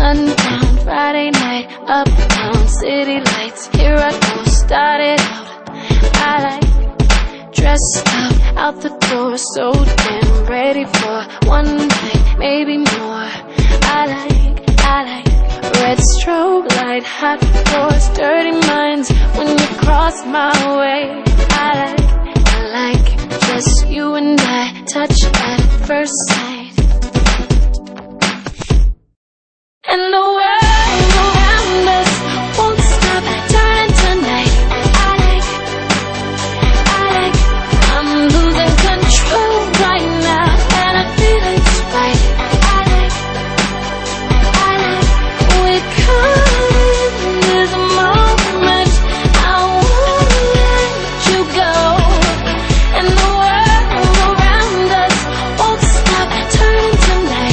sundown, Friday night, uptown, city lights. Here I go, started out. I like dressed up, out the door, so damn ready for one night, maybe more. I like red strobe light, hot floors, dirty minds when you cross my way. I like just you and I, touch at first sight. And the world around us won't stop turning tonight. I like I'm losing control right now, and I feel it's right. I like we're caught in this moment. I won't let you go. And the world around us won't stop turning tonight.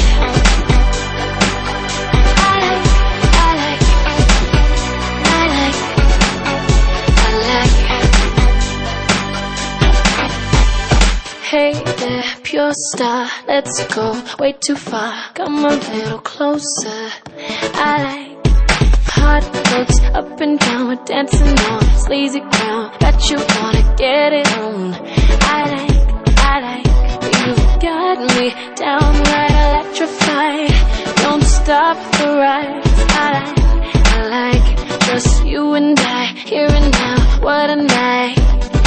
Hey there, pure star, let's go way too far. Come a little closer. I like hot looks up and down, we're dancing on sleazy ground. Bet you wanna get it on. I like you got me downright electrified. Don't stop the ride. I like just you and I, here and now. What a night.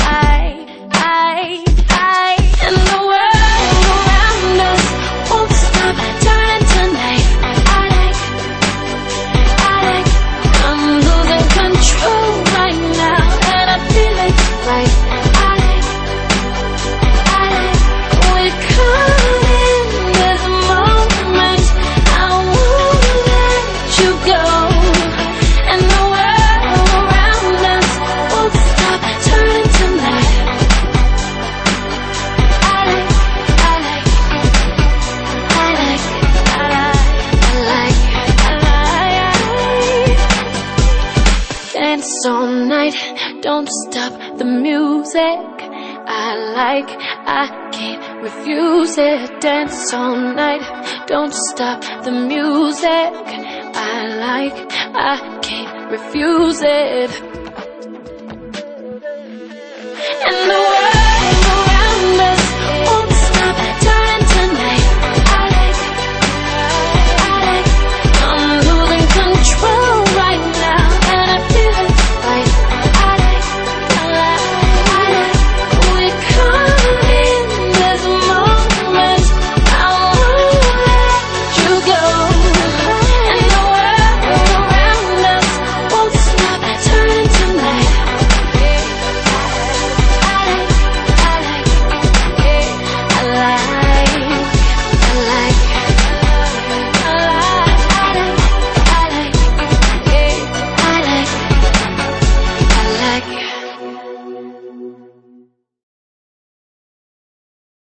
And the world around us won't stop turning tonight. I like I'm losing control right now, and I feel it's right. I like we're caught in this moment. I won't let you go. And the world around us won't stop turning tonight. Dance all night, don't stop the music. I can't refuse it. Dance all night, don't stop the music. I can't refuse it. And the